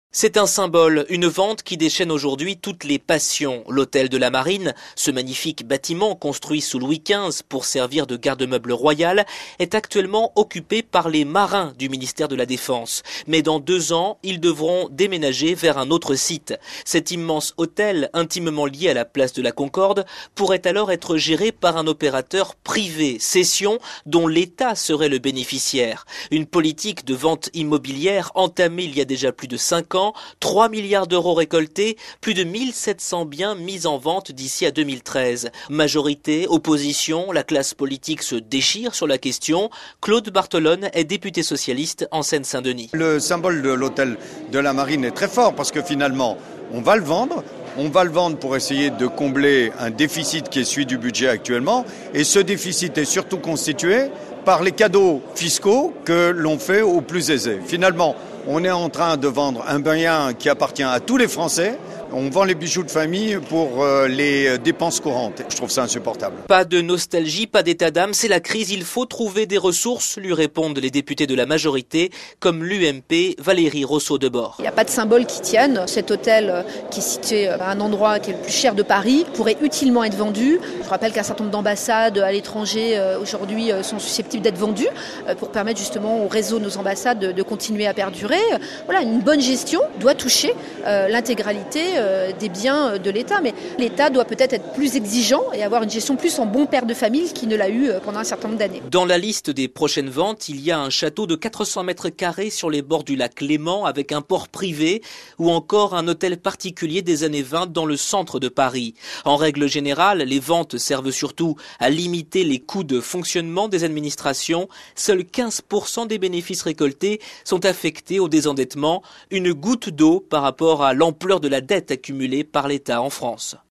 C'est un symbole, une vente qui déchaîne aujourd'hui toutes les passions. L'hôtel de la Marine, ce magnifique bâtiment construit sous Louis XV pour servir de garde-meuble royal, est actuellement occupé par les marins du ministère de la Défense. Mais dans 2 ans, ils devront déménager vers un autre site. Cet immense hôtel, intimement lié à la place de la Concorde, pourrait alors être géré par un opérateur privé, cession, dont l'État serait le bénéficiaire. Une politique de vente immobilière entamée il y a déjà plus de 5 ans, 3 milliards d'euros récoltés, plus de 1700 biens mis en vente d'ici à 2013. Majorité, opposition, la classe politique se déchire sur la question. Claude Barthelone est député socialiste en Seine-Saint-Denis. Le symbole de l'hôtel de la Marine est très fort parce que finalement, on va le vendre. On va le vendre pour essayer de combler un déficit qui est celui du budget actuellement. Et ce déficit est surtout constitué par les cadeaux fiscaux que l'on fait aux plus aisés. Finalement, on est en train de vendre un bien qui appartient à tous les Français. On vend les bijoux de famille pour les dépenses courantes. Je trouve ça insupportable. Pas de nostalgie, pas d'état d'âme, c'est la crise. Il faut trouver des ressources, lui répondent les députés de la majorité, comme l'UMP Valérie Rousseau-Debord. Il n'y a pas de symbole qui tienne. Cet hôtel qui est situé à un endroit qui est le plus cher de Paris pourrait utilement être vendu. Je rappelle qu'un certain nombre d'ambassades à l'étranger aujourd'hui sont susceptibles d'être vendues pour permettre justement au réseau de nos ambassades de continuer à perdurer. Voilà, une bonne gestion doit toucher l'intégralité des biens de l'État. Mais l'État doit peut-être être plus exigeant et avoir une gestion plus en bon père de famille qu'il ne l'a eu pendant un certain nombre d'années. Dans la liste des prochaines ventes, il y a un château de 400 mètres carrés sur les bords du lac Léman avec un port privé ou encore un hôtel particulier des années 20 dans le centre de Paris. En règle générale, les ventes servent surtout à limiter les coûts de fonctionnement des administrations. Seuls 15% des bénéfices récoltés sont affectés au désendettement, une goutte d'eau par rapport à l'ampleur de la dette accumulée par l'État en France.